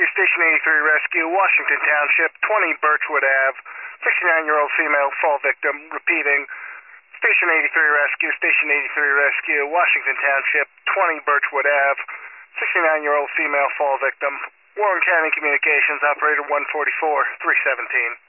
Rescue, Station 83 Rescue, Washington Township, 20 Birchwood Ave. 69-year-old female fall victim. Repeating. Station 83 Rescue, Station 83 Rescue, Washington Township, 20 Birchwood Ave. 69-year-old female fall victim. Warren County Communications, Operator 144, 317.